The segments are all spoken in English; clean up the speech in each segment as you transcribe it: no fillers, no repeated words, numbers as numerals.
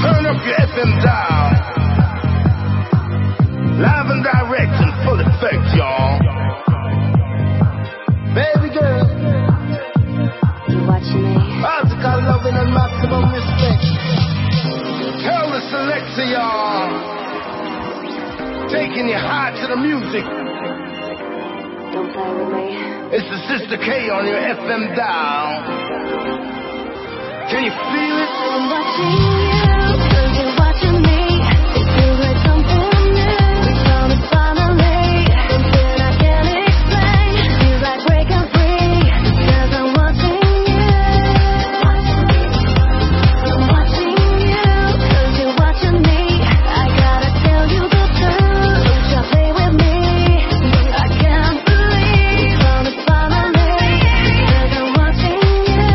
Turn up your FM dial. Live and direct in full effect, y'all. Baby girl, you watching me? Article loving and maximum respect. Tell the selector, y'all. Taking your heart to the music. Don't play with me. It's the Sister K on your FM dial. Can you feel it? I'm watching you, 'cause you're watching me. It feels like something new. We found it finally. Something I can't explain. Feels like breaking free, 'cause I'm watching you. I'm watching you, 'cause you're watching me. I gotta tell you the truth. Don't try play with me. I can't believe we found it finally, 'cause I'm watching you.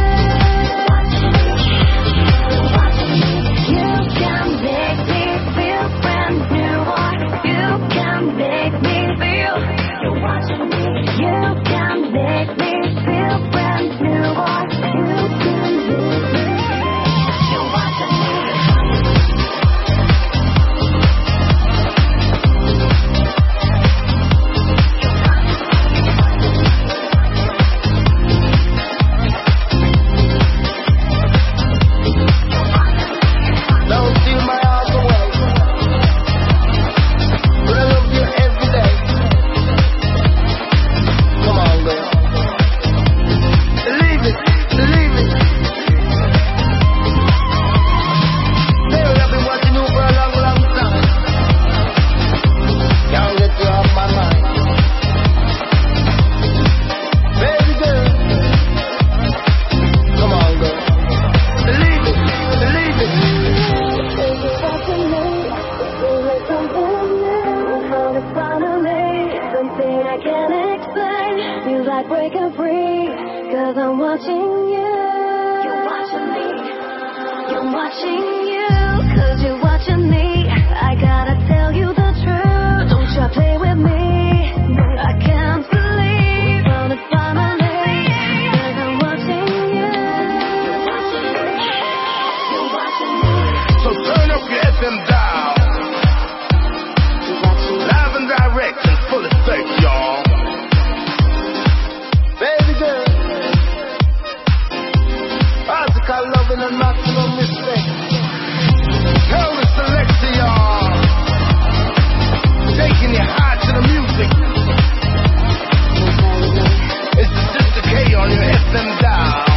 You can make me feel brand new. You can make me feel. You're watching me. You can make me feel brand new. You can make me. You're watching me. Don't steal my heart away. But I love you every day. Come on, girl. Believe it, believe it. Baby, I've been watching you for a long, long time. Can't get you off my mind. Baby girl. Come on, girl. Believe it, believe it. Something I can't explain. Feels like breaking free, 'cause I'm watching you. You're watching me. You're watching you, 'cause you're watching me. I gotta tell you the truth. Don't try play with me. I can't believe we found it finally, 'cause I'm watching you. You're watching me. You're watching me. So turn up your FM dial. You're watching me. Live and direct in full effect, y'all. Baby girl. Article loving and maximum respect. Tell the selector, y'all. Taking your heart to the music. Don't play with me. It's the Sister K on your FM dial.